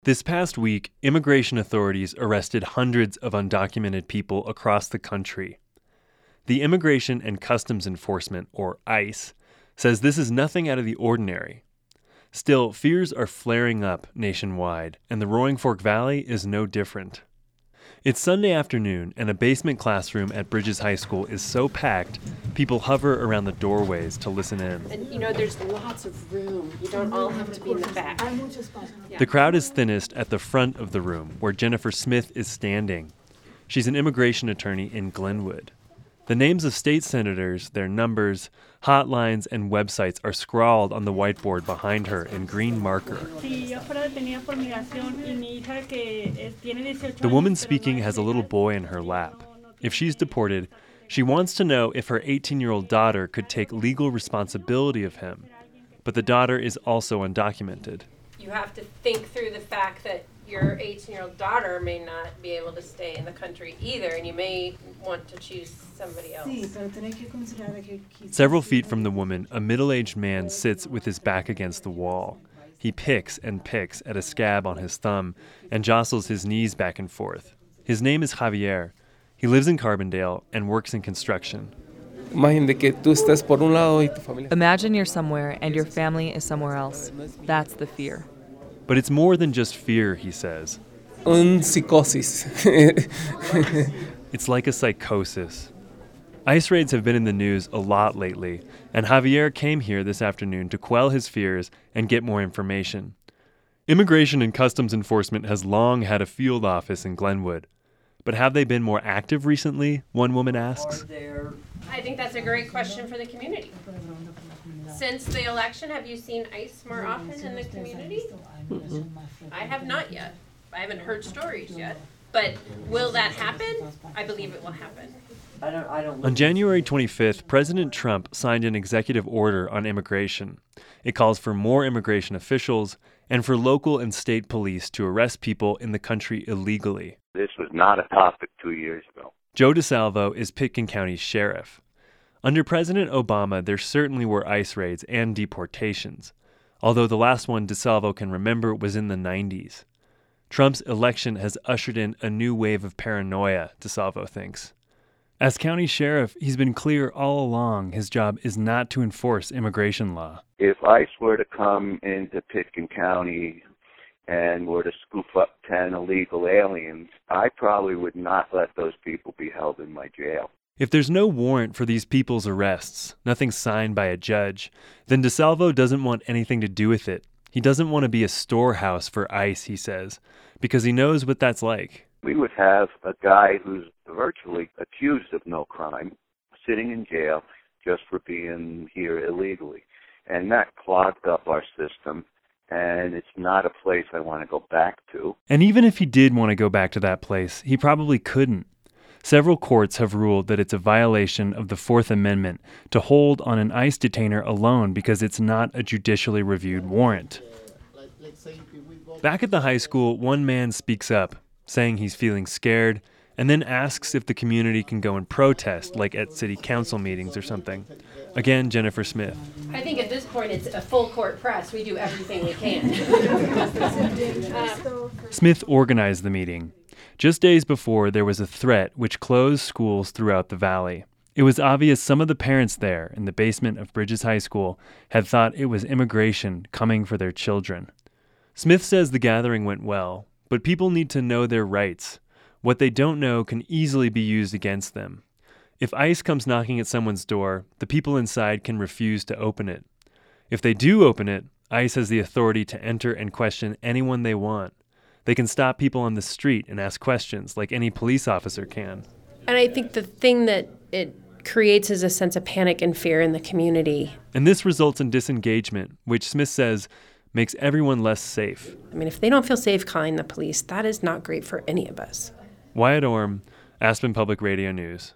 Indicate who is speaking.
Speaker 1: This past week, immigration authorities arrested hundreds of undocumented people across the country. The Immigration and Customs Enforcement, or ICE, says this is nothing out of the ordinary. Still, fears are flaring up nationwide, and the Roaring Fork Valley is no different. It's Sunday afternoon, and a basement classroom at Bridges High School is so packed, people hover around the doorways to listen in.
Speaker 2: And there's lots of room. You don't all have to be in the back.
Speaker 1: The crowd is thinnest at the front of the room, where Jennifer Smith is standing. She's an immigration attorney in Glenwood. The names of state senators, their numbers, hotlines, and websites are scrawled on the whiteboard behind her in green marker. The woman speaking has a little boy in her lap. If she's deported, she wants to know if her 18-year-old daughter could take legal responsibility of him. But the daughter is also undocumented.
Speaker 2: You have to think through the fact that your 18-year-old daughter may not be able to stay in the country either, and you may want to choose somebody else.
Speaker 1: Several feet from the woman, a middle-aged man sits with his back against the wall. He picks and picks at a scab on his thumb and jostles his knees back and forth. His name is Javier. He lives in Carbondale and works in construction.
Speaker 3: Imagine you're somewhere and your family is somewhere else. That's the fear.
Speaker 1: But it's more than just fear, he says.
Speaker 4: Psicosis.
Speaker 1: It's like a psychosis. ICE raids have been in the news a lot lately, and Javier came here this afternoon to quell his fears and get more information. Immigration and Customs Enforcement has long had a field office in Glenwood. But have they been more active recently? One woman asks.
Speaker 2: I think that's a great question for the community. Since the election, have you seen ICE more often in the community? I have not yet. I haven't heard stories yet. But will that happen? I believe it will happen.
Speaker 1: On January 25th, President Trump signed an executive order on immigration. It calls for more immigration officials and for local and state police to arrest people in the country illegally.
Speaker 5: This was not a topic 2 years ago.
Speaker 1: Joe DeSalvo is Pitkin County's sheriff. Under President Obama, there certainly were ICE raids and deportations, although the last one DeSalvo can remember was in the 90s. Trump's election has ushered in a new wave of paranoia, DeSalvo thinks. As county sheriff, he's been clear all along his job is not to enforce immigration law.
Speaker 5: If ICE were to come into Pitkin County and were to scoop up 10 illegal aliens, I probably would not let those people be held in my jail.
Speaker 1: If there's no warrant for these people's arrests, nothing signed by a judge, then DeSalvo doesn't want anything to do with it. He doesn't want to be a storehouse for ICE, he says, because he knows what that's like.
Speaker 5: We would have a guy who's virtually accused of no crime sitting in jail just for being here illegally. And that clogged up our system, and it's not a place I want to go back to.
Speaker 1: And even if he did want to go back to that place, he probably couldn't. Several courts have ruled that it's a violation of the Fourth Amendment to hold on an ICE detainer alone because it's not a judicially reviewed warrant. Back at the high school, one man speaks up, saying he's feeling scared, and then asks if the community can go and protest, like at city council meetings or something. Again, Jennifer Smith.
Speaker 2: I think at this point it's a full court press. We do everything we can.
Speaker 1: Smith organized the meeting. Just days before, there was a threat which closed schools throughout the valley. It was obvious some of the parents there in the basement of Bridges High School had thought it was immigration coming for their children. Smith says the gathering went well, but people need to know their rights. What they don't know can easily be used against them. If ICE comes knocking at someone's door, the people inside can refuse to open it. If they do open it, ICE has the authority to enter and question anyone they want. They can stop people on the street and ask questions like any police officer can.
Speaker 2: And I think the thing that it creates is a sense of panic and fear in the community.
Speaker 1: And this results in disengagement, which Smith says makes everyone less safe.
Speaker 2: I mean, if they don't feel safe calling the police, that is not great for any of us.
Speaker 1: Wyatt Orm, Aspen Public Radio News.